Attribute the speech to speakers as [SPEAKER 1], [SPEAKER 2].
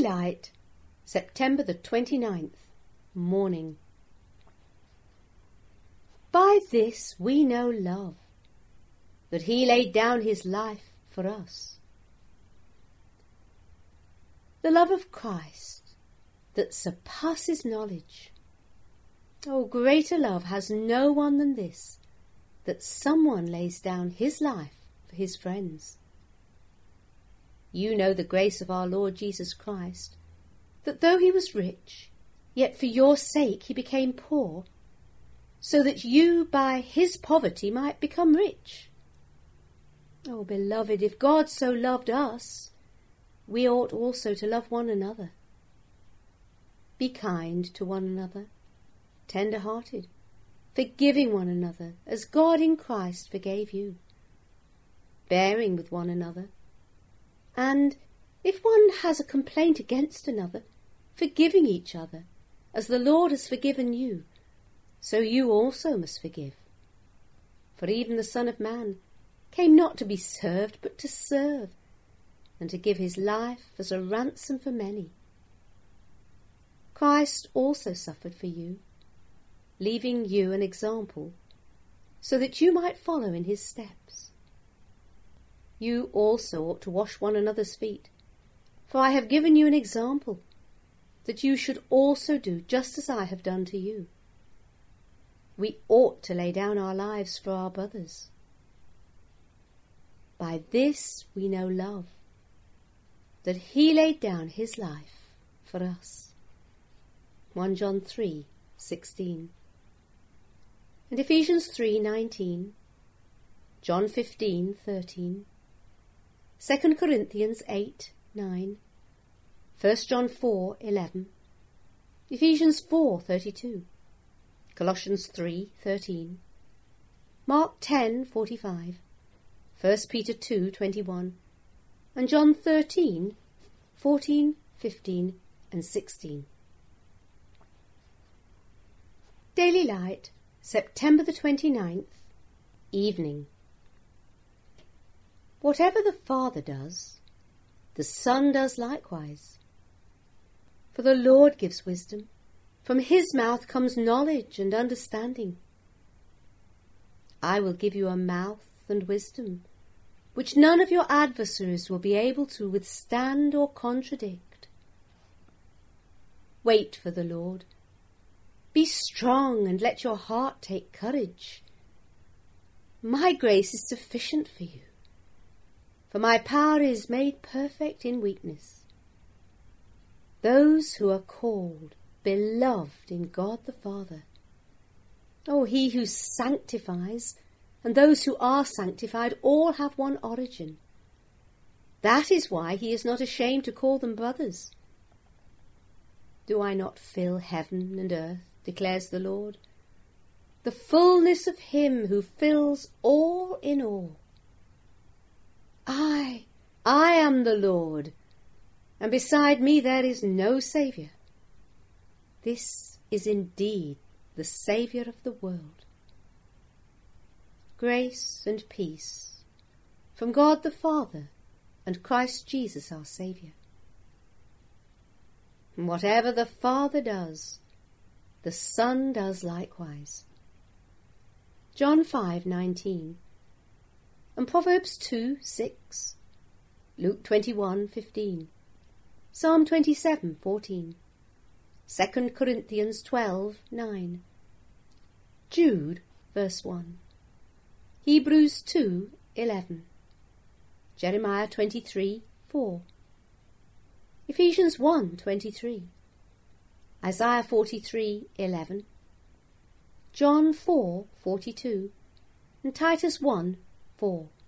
[SPEAKER 1] Light, September the 29th, Morning. By this we know love, that he laid down his life for us. The love of Christ that surpasses knowledge. Oh, greater love has no one than this, that someone lays down his life for his friends. You know the grace of our Lord Jesus Christ, that though he was rich, yet for your sake he became poor, so that you by his poverty might become rich. Oh, beloved, if God so loved us, we ought also to love one another. Be kind to one another, tender-hearted, forgiving one another, as God in Christ forgave you, bearing with one another, and, if one has a complaint against another, forgiving each other, as the Lord has forgiven you, so you also must forgive. For even the Son of Man came not to be served, but to serve, and to give his life as a ransom for many. Christ also suffered for you, leaving you an example, so that you might follow in his steps. You also ought to wash one another's feet, for I have given you an example, that you should also do just as I have done to you. We ought to lay down our lives for our brothers. By this we know love, that he laid down his life for us. 1 John 3:16, and Ephesians 3:19, John 15:13, 2 Corinthians 8:9, 1 John 4:11, Ephesians 4:32, Colossians 3:13, Mark 10:45, 1 Peter 2:21, and John 13:14, 15, and 16. Daily Light, September the 29th, Evening. Whatever the Father does, the Son does likewise. For the Lord gives wisdom. From his mouth comes knowledge and understanding. I will give you a mouth and wisdom, which none of your adversaries will be able to withstand or contradict. Wait for the Lord. Be strong and let your heart take courage. My grace is sufficient for you, for my power is made perfect in weakness. Those who are called, beloved in God the Father. Oh, he who sanctifies, and those who are sanctified all have one origin. That is why he is not ashamed to call them brothers. Do I not fill heaven and earth, declares the Lord, the fullness of him who fills all in all? I am the Lord, and beside me there is no Saviour. This is indeed the Saviour of the world. Grace and peace from God the Father and Christ Jesus our Saviour. And whatever the Father does, the Son does likewise. John 5:19, and Proverbs 2:6, Luke 21:15, Psalm 27:14, 2 Corinthians 12:9, Jude verse 1, Hebrews 2:11, Jeremiah 23:4, Ephesians 1:23, Isaiah 43:11, John 4:42, and Titus 1:4.